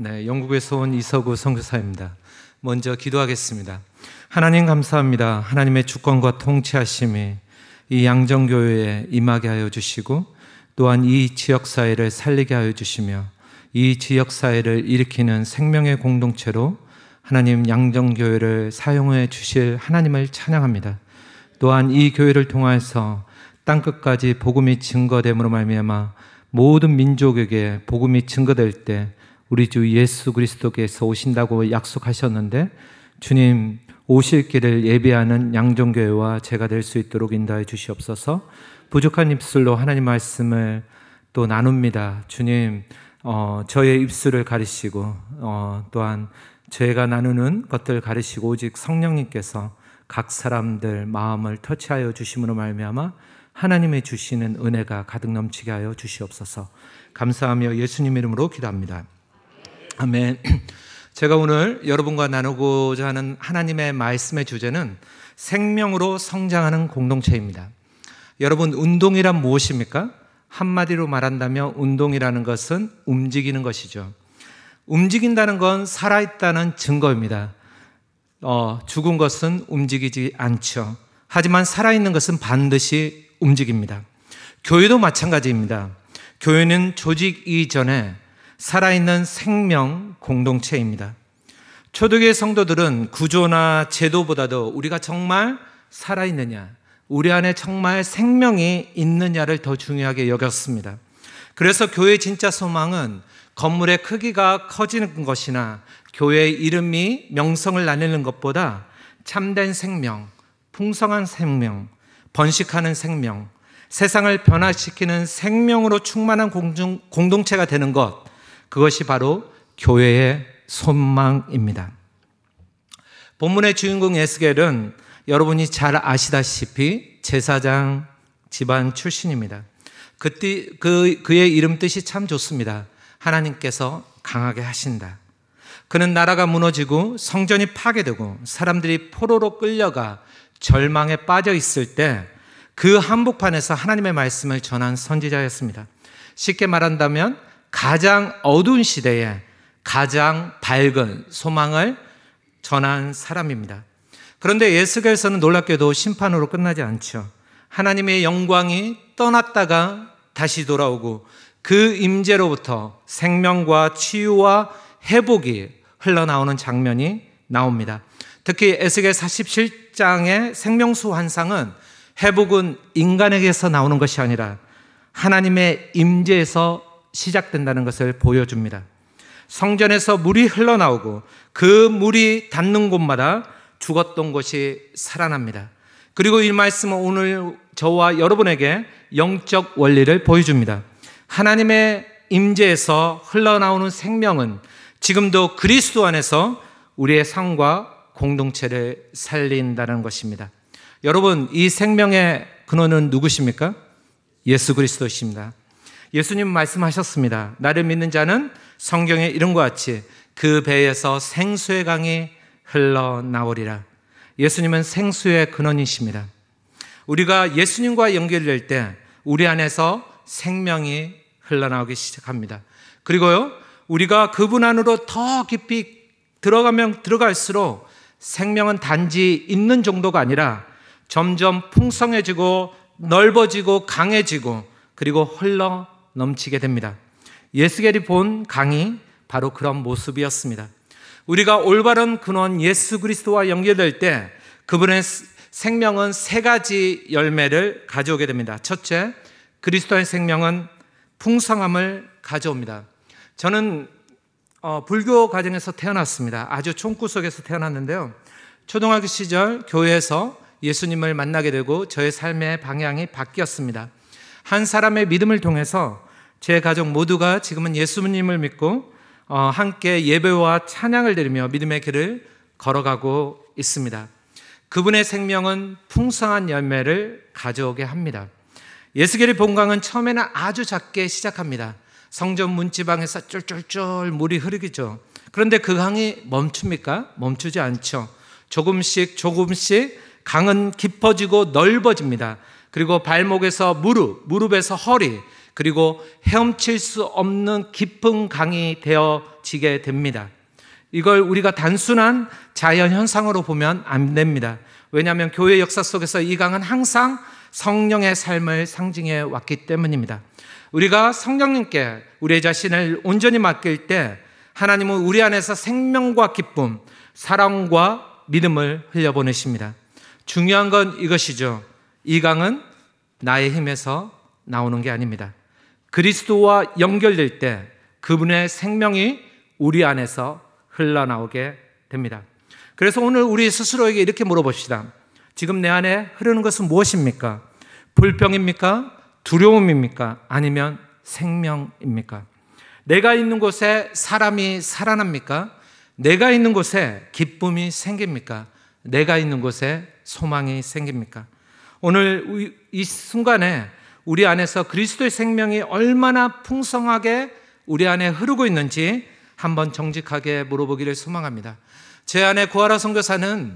네, 영국에서 온 이서구 선교사입니다. 먼저 기도하겠습니다. 하나님 감사합니다. 하나님의 주권과 통치하심이 이 양정교회에 임하게 하여 주시고 또한 이 지역사회를 살리게 하여 주시며 이 지역사회를 일으키는 생명의 공동체로 하나님 양정교회를 사용해 주실 하나님을 찬양합니다. 또한 이 교회를 통해서 땅끝까지 복음이 증거됨으로 말미암아 모든 민족에게 복음이 증거될 때 우리 주 예수 그리스도께서 오신다고 약속하셨는데 주님 오실 길을 예비하는 양정교회와 제가 될 수 있도록 인도해 주시옵소서. 부족한 입술로 하나님 말씀을 또 나눕니다. 주님 저의 입술을 가리시고 또한 제가 나누는 것들을 가리시고 오직 성령님께서 각 사람들 마음을 터치하여 주심으로 말미암아 하나님의 주시는 은혜가 가득 넘치게 하여 주시옵소서. 감사하며 예수님 이름으로 기도합니다. 아멘. 제가 오늘 여러분과 나누고자 하는 하나님의 말씀의 주제는 생명으로 성장하는 공동체입니다. 여러분, 운동이란 무엇입니까? 한마디로 말한다면 운동이라는 것은 움직이는 것이죠. 움직인다는 건 살아있다는 증거입니다. 죽은 것은 움직이지 않죠. 하지만 살아있는 것은 반드시 움직입니다. 교회도 마찬가지입니다. 교회는 조직 이전에 살아있는 생명 공동체입니다. 초대교회 성도들은 구조나 제도보다도 우리가 정말 살아있느냐, 우리 안에 정말 생명이 있느냐를 더 중요하게 여겼습니다. 그래서 교회의 진짜 소망은 건물의 크기가 커지는 것이나 교회의 이름이 명성을 나누는 것보다 참된 생명, 풍성한 생명, 번식하는 생명, 세상을 변화시키는 생명으로 충만한 공동체가 되는 것, 그것이 바로 교회의 소망입니다. 본문의 주인공 에스겔은 여러분이 잘 아시다시피 제사장 집안 출신입니다. 그의 이름 뜻이 참 좋습니다. 하나님께서 강하게 하신다. 그는 나라가 무너지고 성전이 파괴되고 사람들이 포로로 끌려가 절망에 빠져 있을 때 그 한복판에서 하나님의 말씀을 전한 선지자였습니다. 쉽게 말한다면 가장 어두운 시대에 가장 밝은 소망을 전한 사람입니다. 그런데 에스겔서는 놀랍게도 심판으로 끝나지 않죠. 하나님의 영광이 떠났다가 다시 돌아오고 그 임재로부터 생명과 치유와 회복이 흘러나오는 장면이 나옵니다. 특히 에스겔 47장의 생명수 환상은 회복은 인간에게서 나오는 것이 아니라 하나님의 임재에서 시작된다는 것을 보여줍니다. 성전에서 물이 흘러나오고 그 물이 닿는 곳마다 죽었던 것이 살아납니다. 그리고 이 말씀은 오늘 저와 여러분에게 영적 원리를 보여줍니다. 하나님의 임재에서 흘러나오는 생명은 지금도 그리스도 안에서 우리의 삶과 공동체를 살린다는 것입니다. 여러분, 이 생명의 근원은 누구십니까? 예수 그리스도십니다. 예수님 말씀하셨습니다. 나를 믿는 자는 성경의 이름과 같이 그 배에서 생수의 강이 흘러나오리라. 예수님은 생수의 근원이십니다. 우리가 예수님과 연결될 때 우리 안에서 생명이 흘러나오기 시작합니다. 그리고요, 우리가 그분 안으로 더 깊이 들어가면 들어갈수록 생명은 단지 있는 정도가 아니라 점점 풍성해지고 넓어지고 강해지고 그리고 흘러 넘치게 됩니다. 에스겔이 본 강이 바로 그런 모습이었습니다. 우리가 올바른 근원 예수 그리스도와 연결될 때 그분의 생명은 세 가지 열매를 가져오게 됩니다. 첫째, 그리스도의 생명은 풍성함을 가져옵니다. 저는 불교 가정에서 태어났습니다. 아주 촌구석에서 태어났는데요. 초등학교 시절 교회에서 예수님을 만나게 되고 저의 삶의 방향이 바뀌었습니다. 한 사람의 믿음을 통해서 제 가족 모두가 지금은 예수님을 믿고 함께 예배와 찬양을 드리며 믿음의 길을 걸어가고 있습니다. 그분의 생명은 풍성한 열매를 가져오게 합니다. 에스겔의 본강은 처음에는 아주 작게 시작합니다. 성전 문지방에서 쫄쫄쫄 물이 흐르죠. 그런데 그 강이 멈춥니까? 멈추지 않죠. 조금씩 강은 깊어지고 넓어집니다. 그리고 발목에서 무릎에서 허리, 그리고 헤엄칠 수 없는 깊은 강이 되어지게 됩니다. 이걸 우리가 단순한 자연 현상으로 보면 안 됩니다. 왜냐하면 교회 역사 속에서 이 강은 항상 성령의 삶을 상징해 왔기 때문입니다. 우리가 성령님께 우리의 자신을 온전히 맡길 때 하나님은 우리 안에서 생명과 기쁨, 사랑과 믿음을 흘려보내십니다. 중요한 건 이것이죠. 이 강은 나의 힘에서 나오는 게 아닙니다. 그리스도와 연결될 때 그분의 생명이 우리 안에서 흘러나오게 됩니다. 그래서 오늘 우리 스스로에게 이렇게 물어봅시다. 지금 내 안에 흐르는 것은 무엇입니까? 불평입니까? 두려움입니까? 아니면 생명입니까? 내가 있는 곳에 사람이 살아납니까? 내가 있는 곳에 기쁨이 생깁니까? 내가 있는 곳에 소망이 생깁니까? 오늘 이 순간에 우리 안에서 그리스도의 생명이 얼마나 풍성하게 우리 안에 흐르고 있는지 한번 정직하게 물어보기를 소망합니다. 제 안에 구하라 선교사는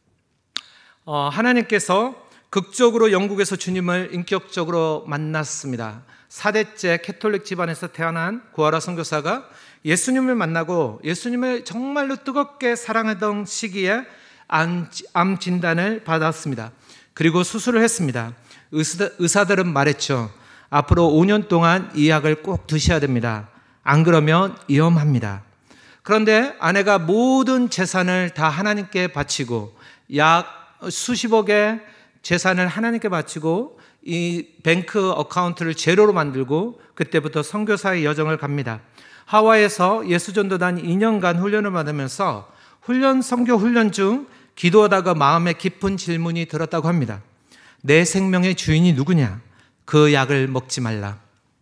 하나님께서 극적으로 영국에서 주님을 인격적으로 만났습니다. 4대째 캐톨릭 집안에서 태어난 구하라 선교사가 예수님을 만나고 예수님을 정말로 뜨겁게 사랑하던 시기에 암 진단을 받았습니다. 그리고 수술을 했습니다. 의사들은 말했죠. 앞으로 5년 동안 이 약을 꼭 드셔야 됩니다. 안 그러면 위험합니다. 그런데 아내가 모든 재산을 다 하나님께 바치고 약 수십억의 재산을 하나님께 바치고 이 뱅크 어카운트를 제로로 만들고 그때부터 선교사의 여정을 갑니다. 하와이에서 예수전도단 2년간 훈련을 받으면서 선교 훈련 중 기도하다가 마음에 깊은 질문이 들었다고 합니다. 내 생명의 주인이 누구냐? 그 약을 먹지 말라.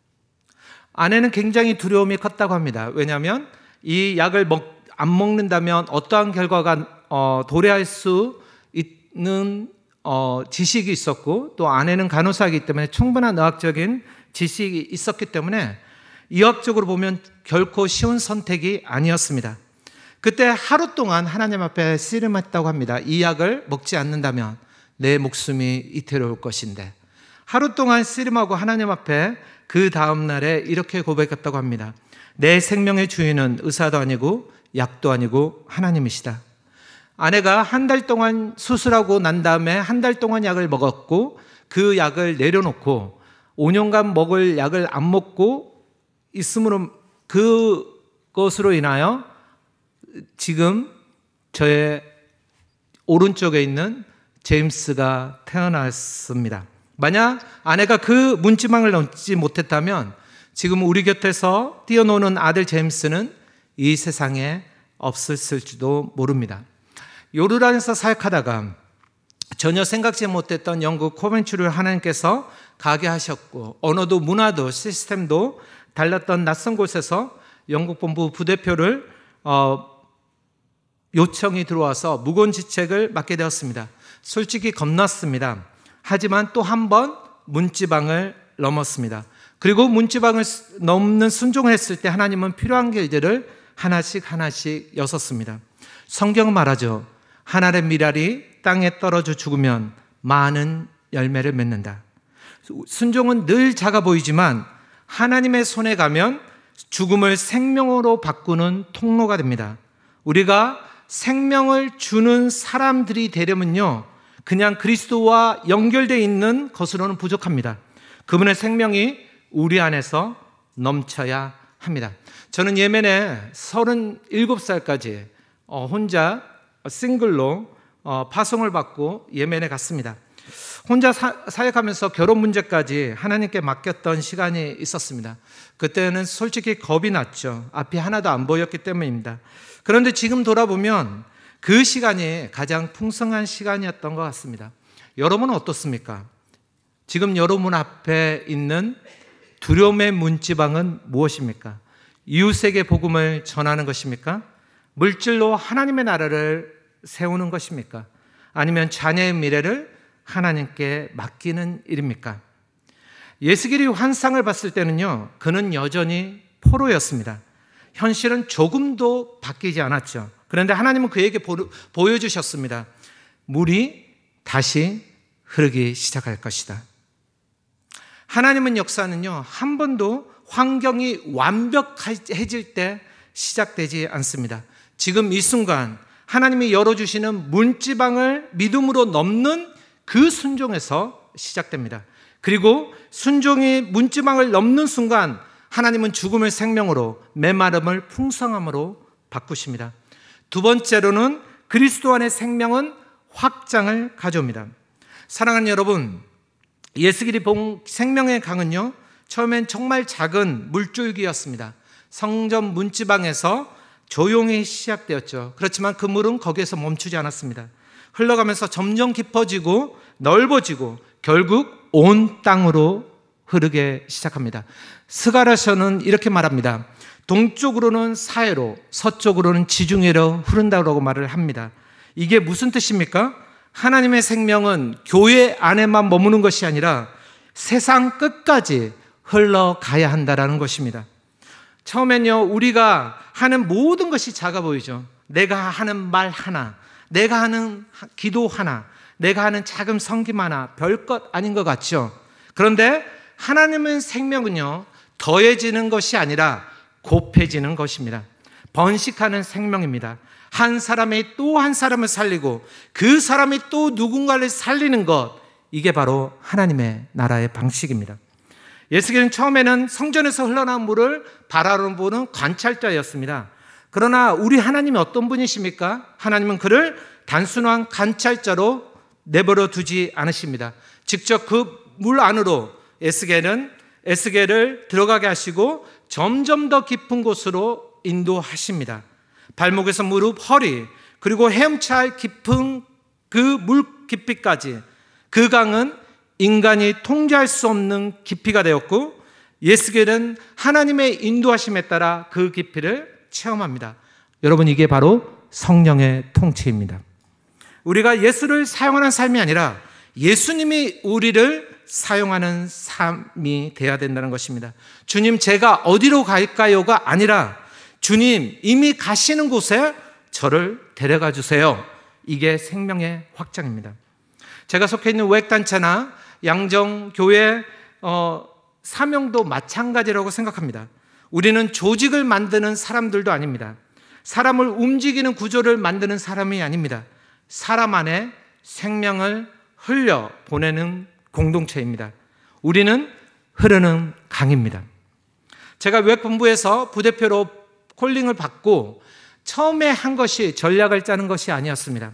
아내는 굉장히 두려움이 컸다고 합니다. 왜냐하면 이 약을 안 먹는다면 어떠한 결과가 도래할 수 있는 지식이 있었고 또 아내는 간호사이기 때문에 충분한 의학적인 지식이 있었기 때문에 의학적으로 보면 결코 쉬운 선택이 아니었습니다. 그때 하루 동안 하나님 앞에 씨름했다고 합니다. 이 약을 먹지 않는다면 내 목숨이 이태로울 것인데 하루 동안 씨름하고 하나님 앞에 그 다음 날에 이렇게 고백했다고 합니다. 내 생명의 주인은 의사도 아니고 약도 아니고 하나님이시다. 아내가 한 달 동안 수술하고 난 다음에 한 달 동안 약을 먹었고 그 약을 내려놓고 5년간 먹을 약을 안 먹고 있으므로 그것으로 인하여 지금 저의 오른쪽에 있는 제임스가 태어났습니다. 만약 아내가 그 문지방을 넘지 못했다면 지금 우리 곁에서 뛰어노는 아들 제임스는 이 세상에 없었을지도 모릅니다. 요르단에서 사역하다가 전혀 생각지 못했던 영국 코벤트리를 하나님께서 가게 하셨고 언어도 문화도 시스템도 달랐던 낯선 곳에서 영국 본부 부대표를 요청이 들어와서 무거운 직책을 맡게 되었습니다. 솔직히 겁났습니다. 하지만 또 한 번 문지방을 넘었습니다. 그리고 문지방을 넘는 순종을 했을 때 하나님은 필요한 길들을 하나씩 여섰습니다. 성경은 말하죠. 하늘의 밀알이 땅에 떨어져 죽으면 많은 열매를 맺는다. 순종은 늘 작아 보이지만 하나님의 손에 가면 죽음을 생명으로 바꾸는 통로가 됩니다. 우리가 생명을 주는 사람들이 되려면요, 그냥 그리스도와 연결되어 있는 것으로는 부족합니다. 그분의 생명이 우리 안에서 넘쳐야 합니다. 저는 예멘에 37살까지 혼자 싱글로 파송을 받고 예멘에 갔습니다. 혼자 사역하면서 결혼 문제까지 하나님께 맡겼던 시간이 있었습니다. 그때는 솔직히 겁이 났죠. 앞이 하나도 안 보였기 때문입니다. 그런데 지금 돌아보면 그 시간이 가장 풍성한 시간이었던 것 같습니다. 여러분은 어떻습니까? 지금 여러분 앞에 있는 두려움의 문지방은 무엇입니까? 이웃에게 복음을 전하는 것입니까? 물질로 하나님의 나라를 세우는 것입니까? 아니면 자녀의 미래를 하나님께 맡기는 일입니까? 예스겔이 환상을 봤을 때는요, 그는 여전히 포로였습니다. 현실은 조금도 바뀌지 않았죠. 그런데 하나님은 그에게 보여주셨습니다. 물이 다시 흐르기 시작할 것이다. 하나님은 역사는요, 한 번도 환경이 완벽해질 때 시작되지 않습니다. 지금 이 순간 하나님이 열어주시는 문지방을 믿음으로 넘는 그 순종에서 시작됩니다. 그리고 순종이 문지방을 넘는 순간 하나님은 죽음을 생명으로, 메마름을 풍성함으로 바꾸십니다. 두 번째로는 그리스도 안의 생명은 확장을 가져옵니다. 사랑하는 여러분, 예수길이 본 생명의 강은요, 처음엔 정말 작은 물줄기였습니다. 성전 문지방에서 조용히 시작되었죠. 그렇지만 그 물은 거기에서 멈추지 않았습니다. 흘러가면서 점점 깊어지고 넓어지고 결국 온 땅으로 흐르게 시작합니다. 스가랴서는 이렇게 말합니다. 동쪽으로는 사해로, 서쪽으로는 지중해로 흐른다고 말을 합니다. 이게 무슨 뜻입니까? 하나님의 생명은 교회 안에만 머무는 것이 아니라 세상 끝까지 흘러가야 한다는 것입니다. 처음엔요, 우리가 하는 모든 것이 작아 보이죠. 내가 하는 말 하나, 내가 하는 기도 하나, 내가 하는 작은 섬김 하나, 별것 아닌 것 같죠. 그런데 하나님의 생명은요, 더해지는 것이 아니라 곱해지는 것입니다. 번식하는 생명입니다. 한 사람이 또 한 사람을 살리고 그 사람이 또 누군가를 살리는 것, 이게 바로 하나님의 나라의 방식입니다. 예수께서는 처음에는 성전에서 흘러나온 물을 바라보는 관찰자였습니다. 그러나 우리 하나님이 어떤 분이십니까? 하나님은 그를 단순한 관찰자로 내버려 두지 않으십니다. 직접 그 물 안으로 에스겔을 들어가게 하시고 점점 더 깊은 곳으로 인도하십니다. 발목에서 무릎, 허리, 그리고 헤엄쳐 깊은 그 물 깊이까지, 그 강은 인간이 통제할 수 없는 깊이가 되었고, 예수께서는 하나님의 인도하심에 따라 그 깊이를 체험합니다. 여러분, 이게 바로 성령의 통치입니다. 우리가 예수를 사용하는 삶이 아니라 예수님이 우리를 사용하는 삶이 되어야 된다는 것입니다. 주님, 제가 어디로 갈까요가 아니라 주님, 이미 가시는 곳에 저를 데려가 주세요. 이게 생명의 확장입니다. 제가 속해 있는 우액단체나 양정교회 사명도 마찬가지라고 생각합니다. 우리는 조직을 만드는 사람들도 아닙니다. 사람을 움직이는 구조를 만드는 사람이 아닙니다. 사람 안에 생명을 흘려보내는 공동체입니다. 우리는 흐르는 강입니다. 제가 외국본부에서 부대표로 콜링을 받고 처음에 한 것이 전략을 짜는 것이 아니었습니다.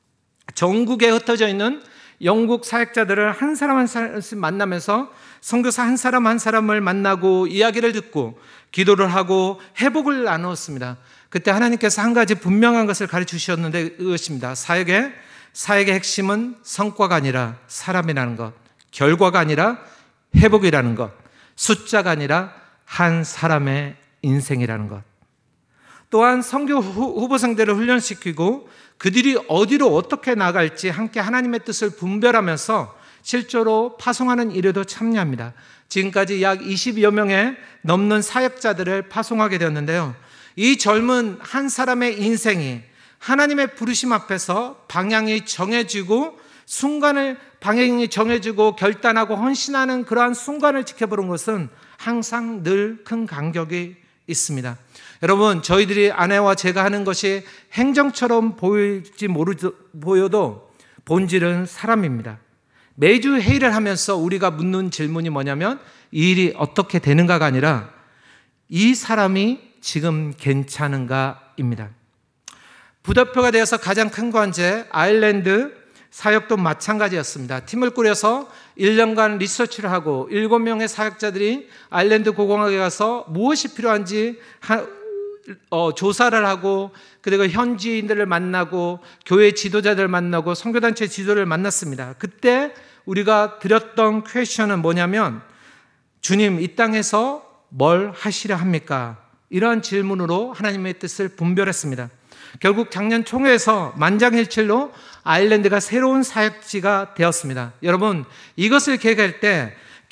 전국에 흩어져 있는 영국 사역자들을 한 사람 한 사람씩 만나면서 선교사 한 사람 한 사람을 만나고 이야기를 듣고 기도를 하고 회복을 나누었습니다. 그때 하나님께서 한 가지 분명한 것을 가르쳐 주셨는데 그것입니다. 사역의 핵심은 성과가 아니라 사람이라는 것, 결과가 아니라 회복이라는 것, 숫자가 아니라 한 사람의 인생이라는 것. 또한 선교 후보생들을 훈련시키고 그들이 어디로 어떻게 나갈지 함께 하나님의 뜻을 분별하면서 실제로 파송하는 일에도 참여합니다. 지금까지 약 20여 명의 넘는 사역자들을 파송하게 되었는데요. 이 젊은 한 사람의 인생이 하나님의 부르심 앞에서 방향이 정해지고 방향이 정해지고 결단하고 헌신하는 그러한 순간을 지켜보는 것은 항상 늘 큰 감격이 있습니다. 여러분, 저희들이 아내와 제가 하는 것이 행정처럼 보여도 본질은 사람입니다. 매주 회의를 하면서 우리가 묻는 질문이 뭐냐면 이 일이 어떻게 되는가가 아니라 이 사람이 지금 괜찮은가입니다. 부대표가 되어서 가장 큰 관제, 아일랜드 사역도 마찬가지였습니다. 팀을 꾸려서 1년간 리서치를 하고 7명의 사역자들이 아일랜드 고공학에 가서 무엇이 필요한지 조사를 하고, 그리고 현지인들을 만나고 교회 지도자들을 만나고 선교단체 지도를 만났습니다. 그때 우리가 드렸던 퀘스천은 뭐냐면, 주님, 이 땅에서 뭘 하시려 합니까? 이러한 질문으로 하나님의 뜻을 분별했습니다. 결국 작년 총회에서 만장일치로 아일랜드가 새로운 사역지가 되었습니다. 여러분, 이것을 계획할 때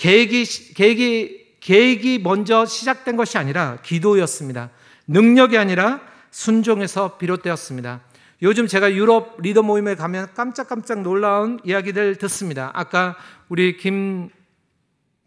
계획이 먼저 시작된 것이 아니라 기도였습니다. 능력이 아니라 순종에서 비롯되었습니다. 요즘 제가 유럽 리더 모임에 가면 깜짝깜짝 놀라운 이야기들 듣습니다. 아까 우리 김진영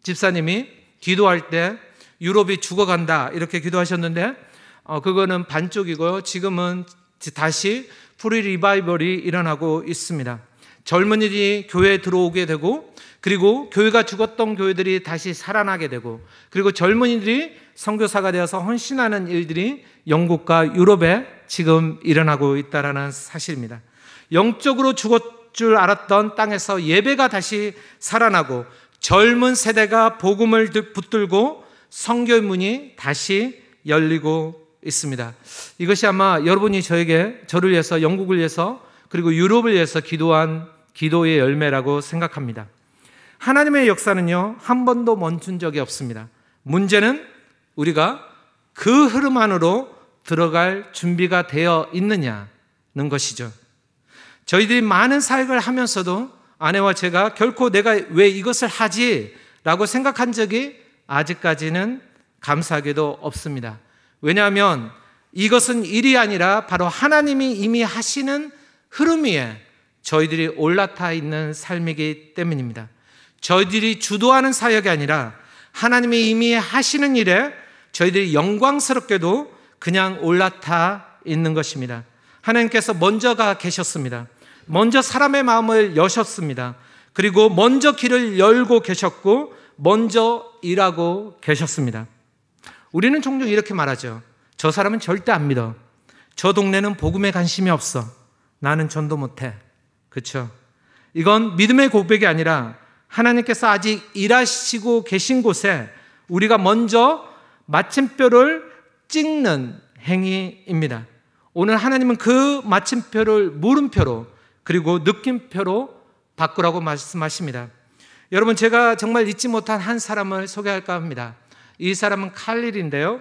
집사님이 기도할 때 유럽이 죽어간다 이렇게 기도하셨는데 그거는 반쪽이고요. 지금은 다시 프리 리바이벌이 일어나고 있습니다. 젊은이들이 교회에 들어오게 되고, 그리고 교회가 죽었던 교회들이 다시 살아나게 되고, 그리고 젊은이들이 선교사가 되어서 헌신하는 일들이 영국과 유럽에 지금 일어나고 있다는 사실입니다. 영적으로 죽었 줄 알았던 땅에서 예배가 다시 살아나고, 젊은 세대가 복음을 붙들고 선교의 문이 다시 열리고 있습니다. 이것이 아마 여러분이 저를 위해서, 영국을 위해서, 그리고 유럽을 위해서 기도한 기도의 열매라고 생각합니다. 하나님의 역사는요, 한 번도 멈춘 적이 없습니다. 문제는 우리가 그 흐름 안으로 들어갈 준비가 되어 있느냐는 것이죠. 저희들이 많은 사역을 하면서도 아내와 제가 결코 내가 왜 이것을 하지? 라고 생각한 적이 아직까지는 감사하게도 없습니다. 왜냐하면 이것은 일이 아니라 바로 하나님이 이미 하시는 흐름 위에 저희들이 올라타 있는 삶이기 때문입니다. 저희들이 주도하는 사역이 아니라 하나님이 이미 하시는 일에 저희들이 영광스럽게도 그냥 올라타 있는 것입니다. 하나님께서 먼저가 계셨습니다. 먼저 사람의 마음을 여셨습니다. 그리고 먼저 길을 열고 계셨고 먼저 일하고 계셨습니다. 우리는 종종 이렇게 말하죠. 저 사람은 절대 안 믿어. 저 동네는 복음에 관심이 없어. 나는 전도 못해. 그렇죠? 이건 믿음의 고백이 아니라 하나님께서 아직 일하시고 계신 곳에 우리가 먼저 마침표를 찍는 행위입니다. 오늘 하나님은 그 마침표를 물음표로, 그리고 느낌표로 바꾸라고 말씀하십니다. 여러분, 제가 정말 잊지 못한 한 사람을 소개할까 합니다. 이 사람은 칼릴인데요,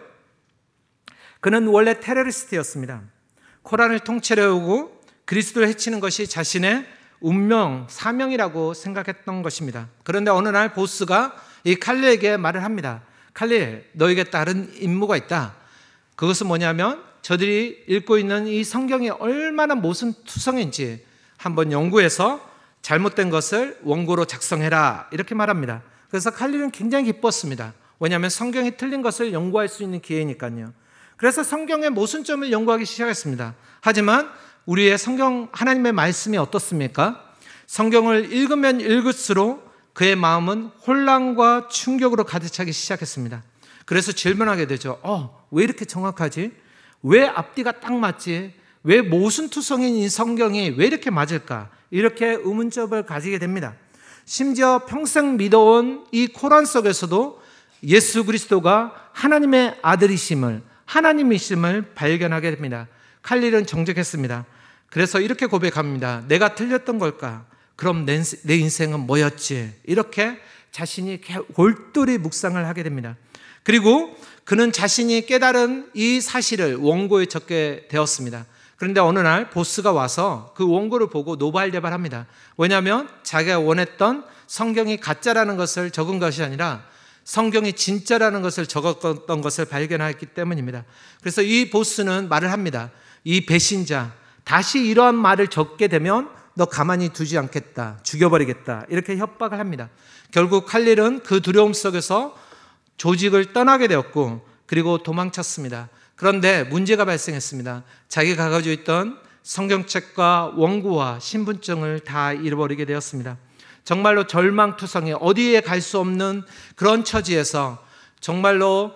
그는 원래 테러리스트였습니다. 코란을 통째려오고 그리스도를 해치는 것이 자신의 운명, 사명이라고 생각했던 것입니다. 그런데 어느 날 보스가 이 칼릴에게 말을 합니다. 칼릴, 너에게 다른 임무가 있다. 그것은 뭐냐면 저들이 읽고 있는 이 성경이 얼마나 모순투성인지 한번 연구해서 잘못된 것을 원고로 작성해라, 이렇게 말합니다. 그래서 칼릴은 굉장히 기뻤습니다. 왜냐하면 성경이 틀린 것을 연구할 수 있는 기회니까요. 그래서 성경의 모순점을 연구하기 시작했습니다. 하지만 우리의 성경, 하나님의 말씀이 어떻습니까? 성경을 읽으면 읽을수록 그의 마음은 혼란과 충격으로 가득 차기 시작했습니다. 그래서 질문하게 되죠. 왜 이렇게 정확하지? 왜 앞뒤가 딱 맞지? 왜 모순투성인 이 성경이 왜 이렇게 맞을까? 이렇게 의문점을 가지게 됩니다. 심지어 평생 믿어온 이 코란 속에서도 예수 그리스도가 하나님의 아들이심을, 하나님이심을 발견하게 됩니다. 칼릴은 정직했습니다. 그래서 이렇게 고백합니다. 내가 틀렸던 걸까? 그럼 내 인생은 뭐였지? 이렇게 자신이 골똘히 묵상을 하게 됩니다. 그리고 그는 자신이 깨달은 이 사실을 원고에 적게 되었습니다. 그런데 어느 날 보스가 와서 그 원고를 보고 노발대발합니다. 왜냐하면 자기가 원했던 성경이 가짜라는 것을 적은 것이 아니라 성경이 진짜라는 것을 적었던 것을 발견했기 때문입니다. 그래서 이 보스는 말을 합니다. 이 배신자, 다시 이러한 말을 적게 되면 너 가만히 두지 않겠다, 죽여버리겠다, 이렇게 협박을 합니다. 결국 칼릴은 그 두려움 속에서 조직을 떠나게 되었고, 그리고 도망쳤습니다. 그런데 문제가 발생했습니다. 자기가 가지고 있던 성경책과 원고와 신분증을 다 잃어버리게 되었습니다. 정말로 절망투성이, 어디에 갈 수 없는 그런 처지에서 정말로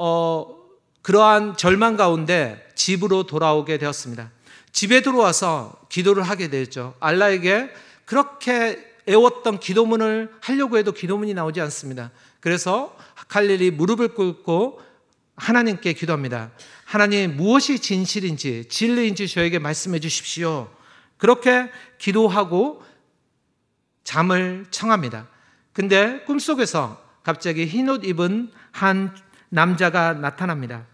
그러한 절망 가운데 집으로 돌아오게 되었습니다. 집에 들어와서 기도를 하게 되죠. 알라에게 그렇게 애웠던 기도문을 하려고 해도 기도문이 나오지 않습니다. 그래서 칼릴이 무릎을 꿇고 하나님께 기도합니다. 하나님, 무엇이 진실인지 진리인지 저에게 말씀해 주십시오. 그렇게 기도하고 잠을 청합니다. 근데 꿈속에서 갑자기 흰옷 입은 한 남자가 나타납니다.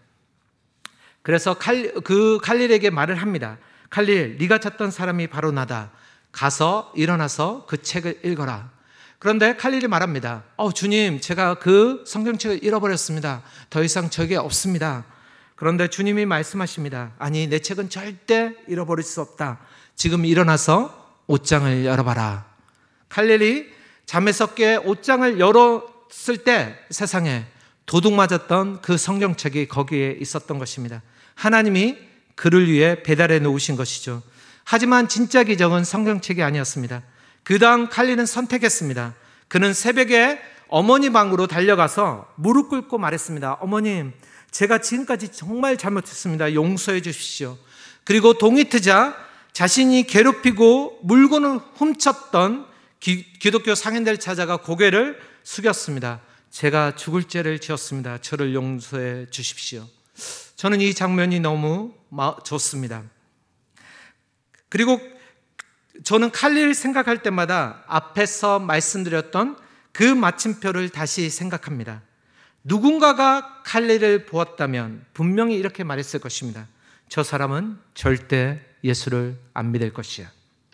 그래서 그 칼릴에게 말을 합니다. 칼릴, 네가 찾던 사람이 바로 나다. 가서 일어나서 그 책을 읽어라. 그런데 칼릴이 말합니다. 주님, 제가 그 성경책을 잃어버렸습니다. 더 이상 저게 없습니다. 그런데 주님이 말씀하십니다. 아니, 내 책은 절대 잃어버릴 수 없다. 지금 일어나서 옷장을 열어봐라. 칼릴이 잠에서 깨 옷장을 열어 줬을 때 세상에 도둑 맞았던 그 성경책이 거기에 있었던 것입니다. 하나님이 그를 위해 배달해 놓으신 것이죠. 하지만 진짜 기적은 성경책이 아니었습니다. 그 다음 칼리는 선택했습니다. 그는 새벽에 어머니 방으로 달려가서 무릎 꿇고 말했습니다. 어머님, 제가 지금까지 정말 잘못했습니다. 용서해 주십시오. 그리고 동이 트자 자신이 괴롭히고 물건을 훔쳤던 기독교 상인들 찾아가 고개를 숙였습니다. 제가 죽을 죄를 지었습니다. 저를 용서해 주십시오. 저는 이 장면이 너무 좋습니다. 그리고 저는 칼리를 생각할 때마다 앞에서 말씀드렸던 그 마침표를 다시 생각합니다. 누군가가 칼리를 보았다면 분명히 이렇게 말했을 것입니다. 저 사람은 절대 예수를 안 믿을 것이야.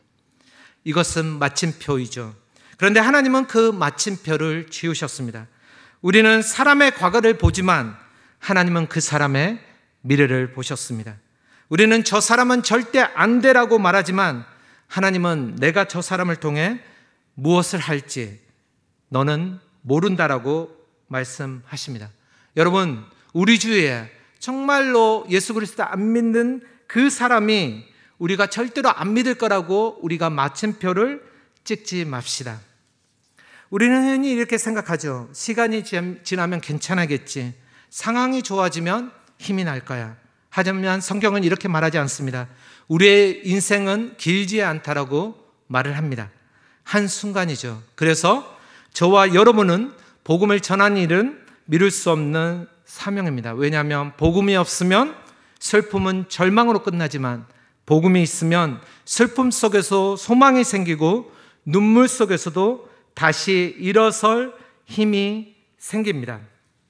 이것은 마침표이죠. 그런데 하나님은 그 마침표를 지우셨습니다. 우리는 사람의 과거를 보지만 하나님은 그 사람의 미래를 보셨습니다. 우리는 저 사람은 절대 안 되라고 말하지만 하나님은 내가 저 사람을 통해 무엇을 할지 너는 모른다라고 말씀하십니다. 여러분, 우리 주위에 정말로 예수 그리스도 안 믿는 그 사람이 우리가 절대로 안 믿을 거라고 우리가 마침표를 찍지 맙시다. 우리는 흔히 이렇게 생각하죠. 시간이 지나면 괜찮아겠지. 상황이 좋아지면 힘이 날 거야. 하지만 성경은 이렇게 말하지 않습니다. 우리의 인생은 길지 않다라고 말을 합니다. 한순간이죠. 그래서 저와 여러분은 복음을 전하는 일은 미룰 수 없는 사명입니다. 왜냐하면 복음이 없으면 슬픔은 절망으로 끝나지만 복음이 있으면 슬픔 속에서 소망이 생기고 눈물 속에서도 다시 일어설 힘이 생깁니다.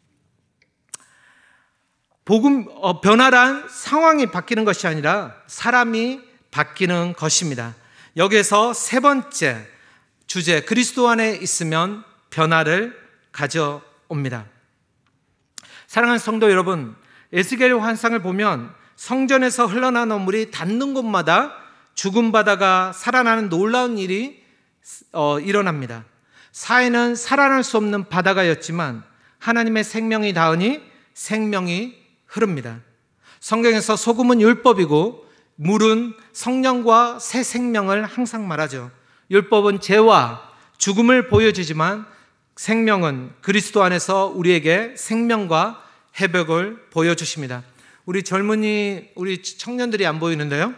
변화란 상황이 바뀌는 것이 아니라 사람이 바뀌는 것입니다. 여기에서 세 번째 주제, 그리스도 안에 있으면 변화를 가져옵니다. 사랑하는 성도 여러분, 에스겔 환상을 보면 성전에서 흘러나오는 물이 닿는 곳마다 죽은 바다가 살아나는 놀라운 일이 일어납니다. 사해는 살아날 수 없는 바다가였지만 하나님의 생명이 닿으니 생명이 흐릅니다. 성경에서 소금은 율법이고 물은 성령과 새 생명을 항상 말하죠. 율법은 죄와 죽음을 보여주지만 생명은 그리스도 안에서 우리에게 생명과 회복을 보여주십니다. 우리 젊은이, 우리 청년들이 안 보이는데요.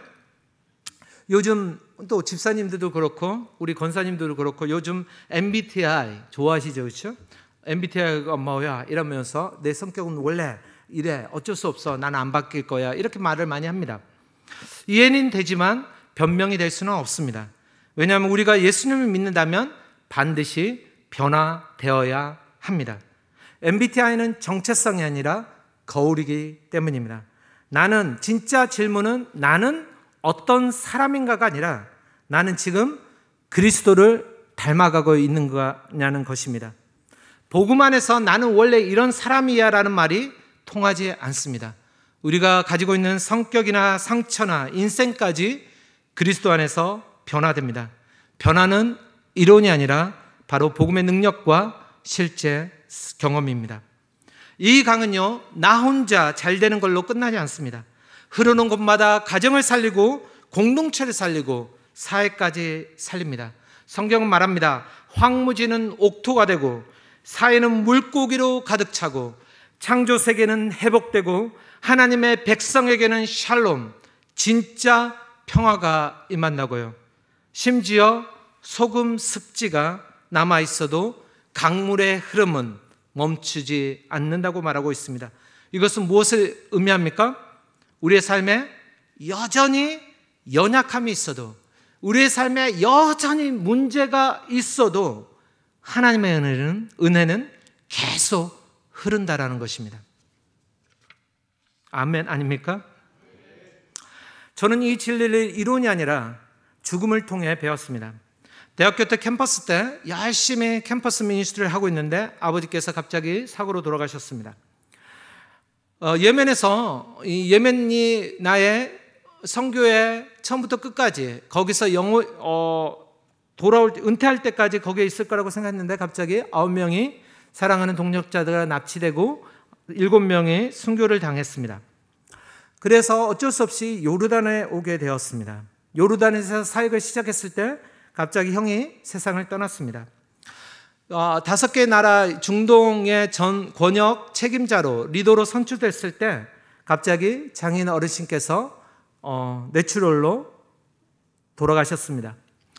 요즘 또 집사님들도 그렇고 우리 권사님들도 그렇고 요즘 MBTI 좋아하시죠, 그렇죠? MBTI가 뭐야 이러면서 내 성격은 원래 이래, 어쩔 수 없어, 난 안 바뀔 거야, 이렇게 말을 많이 합니다. 이해는 되지만 변명이 될 수는 없습니다. 왜냐하면 우리가 예수님을 믿는다면 반드시 변화되어야 합니다. MBTI는 정체성이 아니라 거울이기 때문입니다. 진짜 질문은 나는 어떤 사람인가가 아니라 나는 지금 그리스도를 닮아가고 있는 거냐는 것입니다. 복음 안에서 나는 원래 이런 사람이야 라는 말이 통하지 않습니다. 우리가 가지고 있는 성격이나 상처나 인생까지 그리스도 안에서 변화됩니다. 변화는 이론이 아니라 바로 복음의 능력과 실제 경험입니다. 이 강은요, 나 혼자 잘 되는 걸로 끝나지 않습니다. 흐르는 곳마다 가정을 살리고 공동체를 살리고 사회까지 살립니다. 성경은 말합니다. 황무지는 옥토가 되고 사회는 물고기로 가득 차고 창조 세계는 회복되고 하나님의 백성에게는 샬롬, 진짜 평화가 임한다고요. 심지어 소금 습지가 남아있어도 강물의 흐름은 멈추지 않는다고 말하고 있습니다. 이것은 무엇을 의미합니까? 우리의 삶에 여전히 연약함이 있어도, 우리의 삶에 여전히 문제가 있어도 하나님의 은혜는 계속 흐른다라는 것입니다. 아멘 아닙니까? 저는 이 진리를 이론이 아니라 죽음을 통해 배웠습니다. 대학교 때 캠퍼스 때 열심히 캠퍼스 미니스트리를 하고 있는데 아버지께서 갑자기 사고로 돌아가셨습니다. 예멘에서 예멘이 나의 선교회 처음부터 끝까지 거기서 은퇴할 때까지 거기에 있을 거라고 생각했는데 갑자기 9명이 사랑하는 동역자들과 납치되고 7명이 순교를 당했습니다. 그래서 어쩔 수 없이 요르단에 오게 되었습니다. 요르단에서 사역을 시작했을 때 갑자기 형이 세상을 떠났습니다. 5개의 나라 중동의 전 권역 책임자로 리더로 선출됐을 때 갑자기 장인 어르신께서 뇌출혈로 돌아가셨습니다.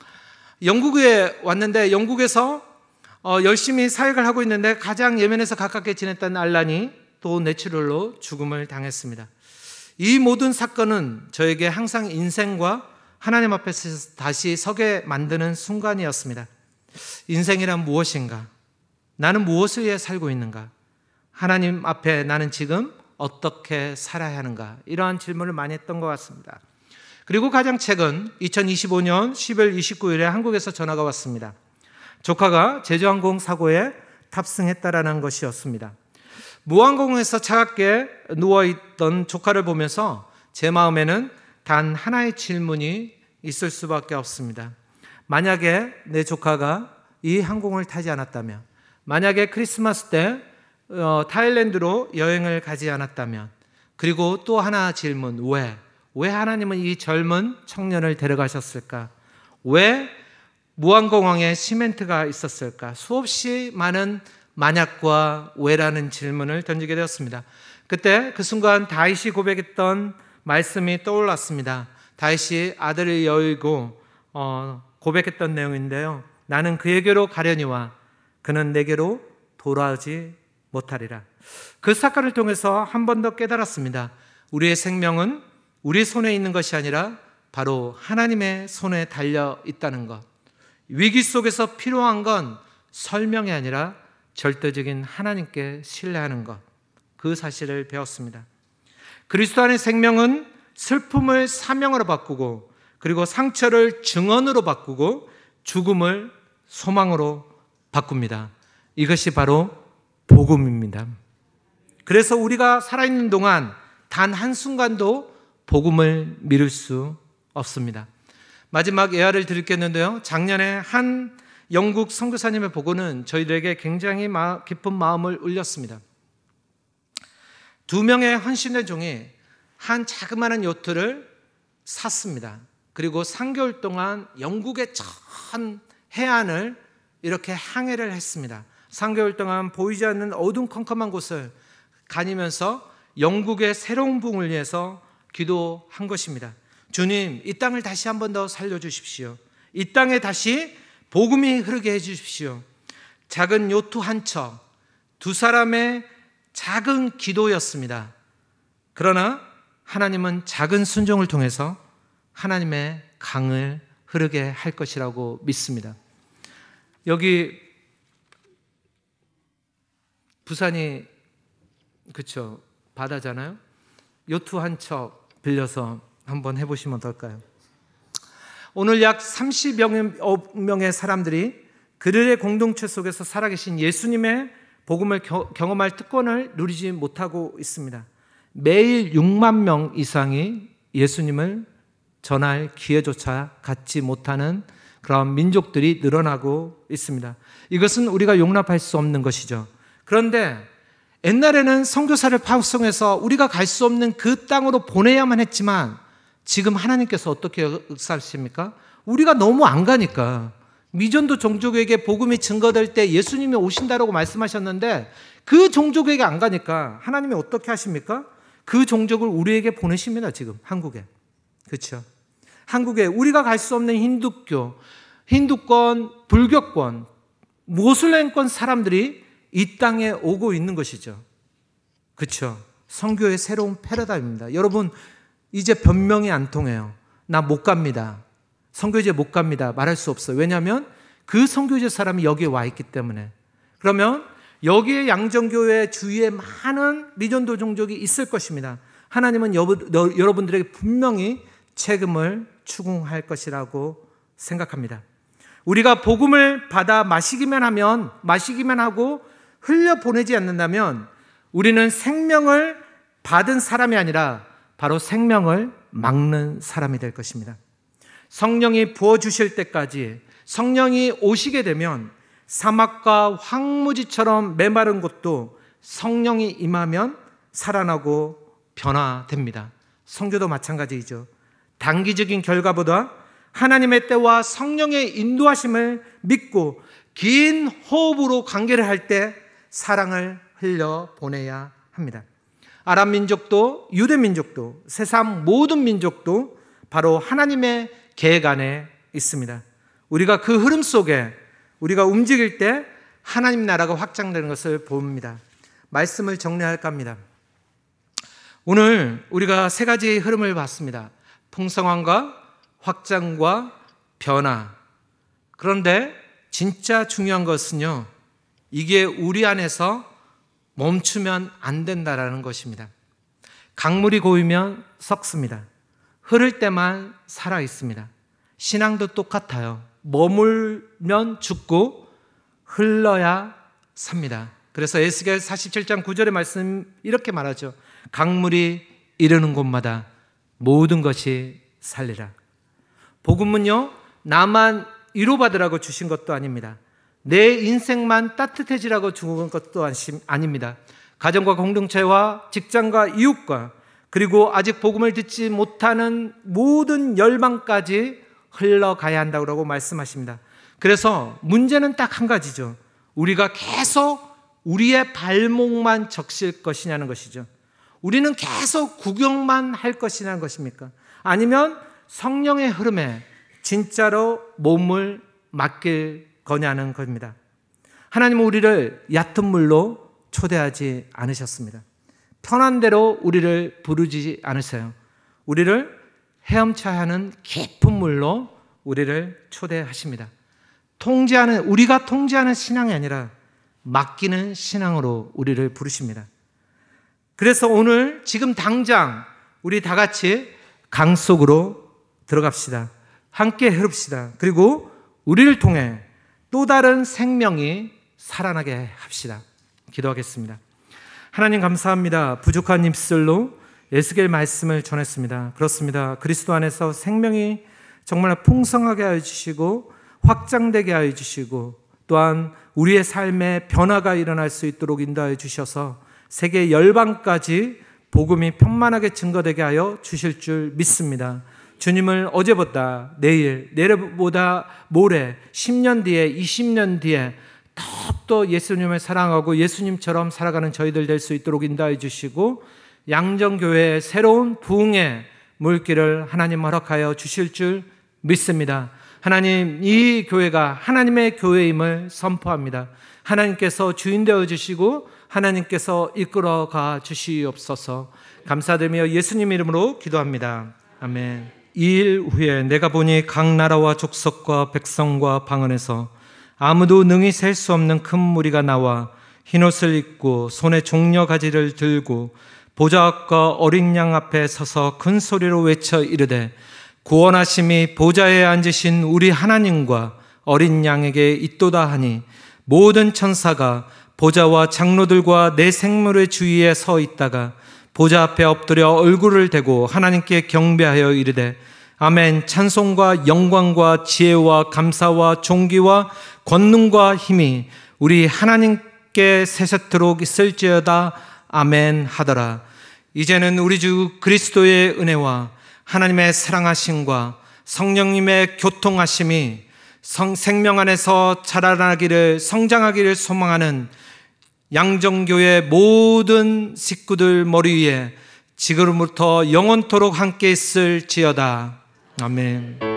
영국에 왔는데 영국에서 열심히 사역을 하고 있는데 가장 예멘에서 가깝게 지냈던 알란이 또 뇌출혈로 죽음을 당했습니다. 이 모든 사건은 저에게 항상 인생과 하나님 앞에서 다시 서게 만드는 순간이었습니다. 인생이란 무엇인가? 나는 무엇을 위해 살고 있는가? 하나님 앞에 나는 지금 어떻게 살아야 하는가? 이러한 질문을 많이 했던 것 같습니다. 그리고 가장 최근 2025년 10월 29일에 한국에서 전화가 왔습니다. 조카가 제주항공 사고에 탑승했다라는 것이었습니다. 무항공에서 차갑게 누워있던 조카를 보면서 제 마음에는 단 하나의 질문이 있을 수밖에 없습니다. 만약에 내 조카가 이 항공을 타지 않았다면, 만약에 크리스마스 때 타일랜드로 여행을 가지 않았다면, 그리고 또 하나 질문, 왜 하나님은 이 젊은 청년을 데려가셨을까? 왜 무항공항에 시멘트가 있었을까? 수없이 많은 만약과 왜라는 질문을 던지게 되었습니다. 그때 그 순간 다윗이 고백했던 말씀이 떠올랐습니다. 다윗이 아들을 여의고 고백했던 내용인데요. 나는 그에게로 가려니와 그는 내게로 돌아오지 못하리라. 그 사건을 통해서 한 번 더 깨달았습니다. 우리의 생명은 우리 손에 있는 것이 아니라 바로 하나님의 손에 달려 있다는 것. 위기 속에서 필요한 건 설명이 아니라 절대적인 하나님께 신뢰하는 것. 그 사실을 배웠습니다. 그리스도 안의 생명은 슬픔을 사명으로 바꾸고, 그리고 상처를 증언으로 바꾸고, 죽음을 소망으로 바꿉니다. 이것이 바로 복음입니다. 그래서 우리가 살아있는 동안 단 한순간도 복음을 미룰 수 없습니다. 마지막 예화를 드리겠는데요. 작년에 한 영국 선교사님의 보고는 저희들에게 굉장히 깊은 마음을 울렸습니다. 2명의 헌신의 종이 한 자그마한 요트를 샀습니다. 그리고 3개월 동안 영국의 전 해안을 이렇게 항해를 했습니다. 3개월 동안 보이지 않는 어둠컴컴한 곳을 다니면서 영국의 새로운 붕을 위해서 기도한 것입니다. 주님, 이 땅을 다시 한 번 더 살려주십시오. 이 땅에 다시 복음이 흐르게 해주십시오. 작은 요트 한 척, 2사람의 작은 기도였습니다. 그러나 하나님은 작은 순종을 통해서 하나님의 강을 흐르게 할 것이라고 믿습니다. 여기 부산이 그쵸 바다잖아요. 요트 한 척 빌려서 한번 해보시면 어떨까요? 오늘 약 30여 명의 사람들이 그들의 공동체 속에서 살아계신 예수님의 복음을 경험할 특권을 누리지 못하고 있습니다. 매일 6만 명 이상이 예수님을 전할 기회조차 갖지 못하는 그런 민족들이 늘어나고 있습니다. 이것은 우리가 용납할 수 없는 것이죠. 그런데 옛날에는 선교사를 파송해서 우리가 갈 수 없는 그 땅으로 보내야만 했지만 지금 하나님께서 어떻게 역사하십니까? 우리가 너무 안 가니까. 미전도 종족에게 복음이 증거될 때 예수님이 오신다라고 말씀하셨는데 그 종족에게 안 가니까 하나님이 어떻게 하십니까? 그 종족을 우리에게 보내십니다. 지금 한국에. 그렇죠? 한국에 우리가 갈 수 없는 힌두권, 불교권, 모슬렘권 사람들이 이 땅에 오고 있는 것이죠. 그렇죠? 선교의 새로운 패러다임입니다. 여러분, 이제 변명이 안 통해요. 나 못 갑니다. 선교제 못 갑니다. 말할 수 없어요. 왜냐하면 그 선교제 사람이 여기에 와 있기 때문에. 그러면 여기에 양정교회 주위에 많은 미전도 종족이 있을 것입니다. 하나님은 여러분들에게 분명히 책임을 추궁할 것이라고 생각합니다. 우리가 복음을 받아 마시기만 하고 흘려보내지 않는다면 우리는 생명을 받은 사람이 아니라 바로 생명을 막는 사람이 될 것입니다. 성령이 부어주실 때까지, 성령이 오시게 되면 사막과 황무지처럼 메마른 곳도 성령이 임하면 살아나고 변화됩니다. 성교도 마찬가지이죠. 단기적인 결과보다 하나님의 때와 성령의 인도하심을 믿고 긴 호흡으로 관계를 할 때 사랑을 흘려보내야 합니다. 아람 민족도 유대 민족도 세상 모든 민족도 바로 하나님의 계획 안에 있습니다. 우리가 그 흐름 속에 우리가 움직일 때 하나님 나라가 확장되는 것을 봅니다. 말씀을 정리할까 합니다. 오늘 우리가 세 가지의 흐름을 봤습니다. 풍성함과 확장과 변화. 그런데 진짜 중요한 것은요, 이게 우리 안에서 멈추면 안 된다라는 것입니다. 강물이 고이면 썩습니다. 흐를 때만 살아 있습니다. 신앙도 똑같아요. 머물면 죽고 흘러야 삽니다. 그래서 에스겔 47장 9절의 말씀 이렇게 말하죠. 강물이 이르는 곳마다 모든 것이 살리라. 복음은요, 나만 위로받으라고 주신 것도 아닙니다. 내 인생만 따뜻해지라고 준 것도 아닙니다. 가정과 공동체와 직장과 이웃과 그리고 아직 복음을 듣지 못하는 모든 열방까지 흘러가야 한다고 말씀하십니다. 그래서 문제는 딱 한 가지죠. 우리가 계속 우리의 발목만 적실 것이냐는 것이죠. 우리는 계속 구경만 할 것이냐는 것입니까? 아니면 성령의 흐름에 진짜로 몸을 맡길 거냐는 겁니다. 하나님은 우리를 얕은 물로 초대하지 않으셨습니다. 편한 대로 우리를 부르지 않으세요. 우리를 헤엄쳐야 하는 깊은 물로 우리를 초대하십니다. 우리가 통제하는 신앙이 아니라 맡기는 신앙으로 우리를 부르십니다. 그래서 오늘 지금 당장 우리 다 같이 강 속으로 들어갑시다. 함께 흐릅시다. 그리고 우리를 통해 또 다른 생명이 살아나게 합시다. 기도하겠습니다. 하나님 감사합니다. 부족한 입술로 에스겔 말씀을 전했습니다. 그렇습니다. 그리스도 안에서 생명이 정말 풍성하게 하여 주시고 확장되게 하여 주시고 또한 우리의 삶에 변화가 일어날 수 있도록 인도하여 주셔서 세계 열방까지 복음이 편만하게 증거되게 하여 주실 줄 믿습니다. 주님을 어제보다 내일, 내일보다 모레, 10년 뒤에, 20년 뒤에 더욱더 예수님을 사랑하고 예수님처럼 살아가는 저희들 될 수 있도록 인도해 주시고 양정교회의 새로운 부흥의 물길을 하나님 허락하여 주실 줄 믿습니다. 하나님, 이 교회가 하나님의 교회임을 선포합니다. 하나님께서 주인 되어 주시고 하나님께서 이끌어가 주시옵소서. 감사드리며 예수님 이름으로 기도합니다. 아멘. 2일 후에 내가 보니 각 나라와 족속과 백성과 방언에서 아무도 능히 셀 수 없는 큰 무리가 나와 흰옷을 입고 손에 종려 가지를 들고 보좌 앞과 어린 양 앞에 서서 큰 소리로 외쳐 이르되 구원하심이 보좌에 앉으신 우리 하나님과 어린 양에게 있도다 하니 모든 천사가 보좌와 장로들과 내 생물의 주위에 서 있다가 보좌 앞에 엎드려 얼굴을 대고 하나님께 경배하여 이르되 아멘. 찬송과 영광과 지혜와 감사와 존귀와 권능과 힘이 우리 하나님께 세세토록 있을지어다. 아멘 하더라. 이제는 우리 주 그리스도의 은혜와 하나님의 사랑하심과 성령님의 교통하심이 생명 안에서 자라나기를 성장하기를 소망하는 양정교회 모든 식구들 머리 위에 지금부터 영원토록 함께 있을지어다. 아멘.